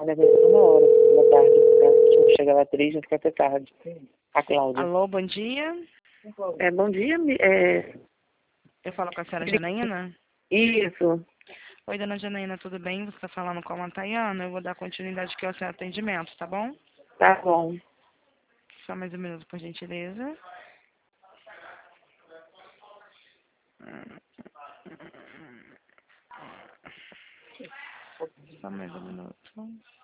levando uma hora da tarde. Se eu chegar lá 3, vai ficar até tarde. A Cláudia. Alô, bom dia. Bom dia. Eu falo com a senhora Janaína? Isso. Oi, dona Janaína, tudo bem? Você está falando com a Tayana. Eu vou dar continuidade aqui ao seu atendimento, tá bom? Tá bom. Só mais um minuto, por gentileza. Só mais um minuto.